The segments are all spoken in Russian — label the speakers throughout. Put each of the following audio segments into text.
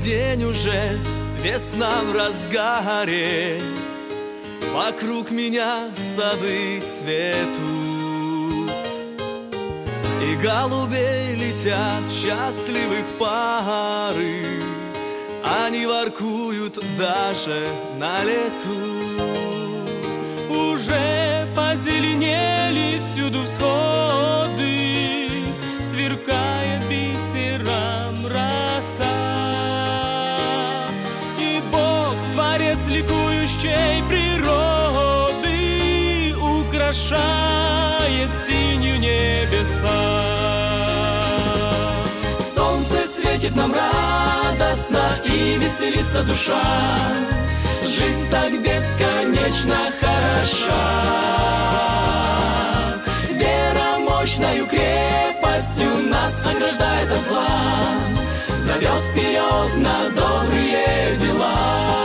Speaker 1: день уже, весна в разгаре, вокруг меня сады цветут, и голубей летят счастливых пары, они воркуют даже на лету.
Speaker 2: Уже позеленели всюду всходы, сверкая бисером роса. И Бог, Творец ликующей природы, украшает синью небеса.
Speaker 1: Солнце светит нам радостно, и веселится душа. Жизнь так бесконечно хороша. Вера мощною крепостью нас ограждает от зла, зовет вперед на добрые дела.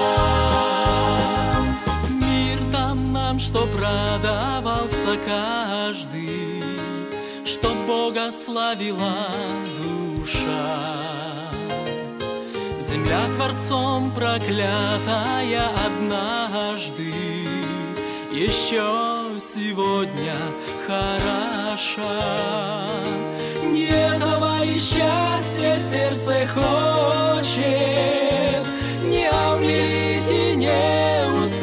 Speaker 2: Мир там нам, чтоб радовался каждый, что Бога славила душа. Земля Творцом проклятая однажды еще сегодня хороша.
Speaker 1: Не этого и счастье сердце хочет, не обнять и не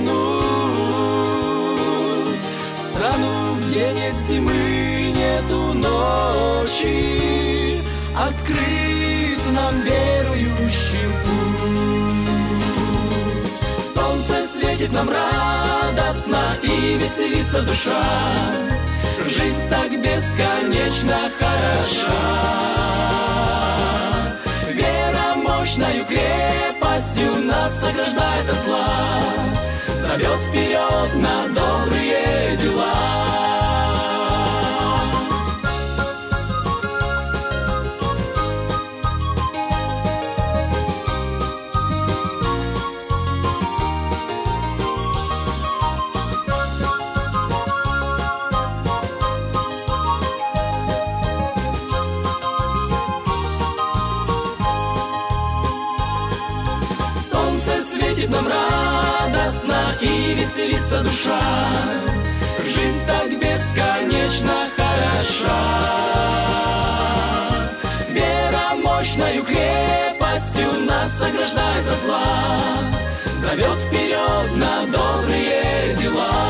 Speaker 1: уснуть. Страну, где нет зимы, нету ночи, открыт нам верующим путь. Солнце светит нам радостно, и веселится душа. Жизнь так бесконечно хороша. Вера мощною крепостью нас ограждает от зла, зовет вперед на добрые дела. Светит нам радостно, и веселится душа. Жизнь так бесконечно хороша. Вера мощною крепостью нас ограждает от зла, зовет вперед на добрые дела.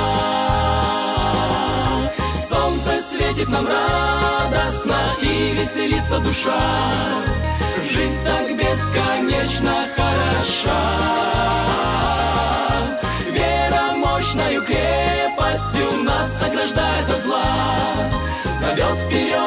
Speaker 1: Солнце светит нам радостно, и веселится душа. Жизнь так бесконечно хороша. Вера мощною крепостью нас ограждает от зла, зовет вперед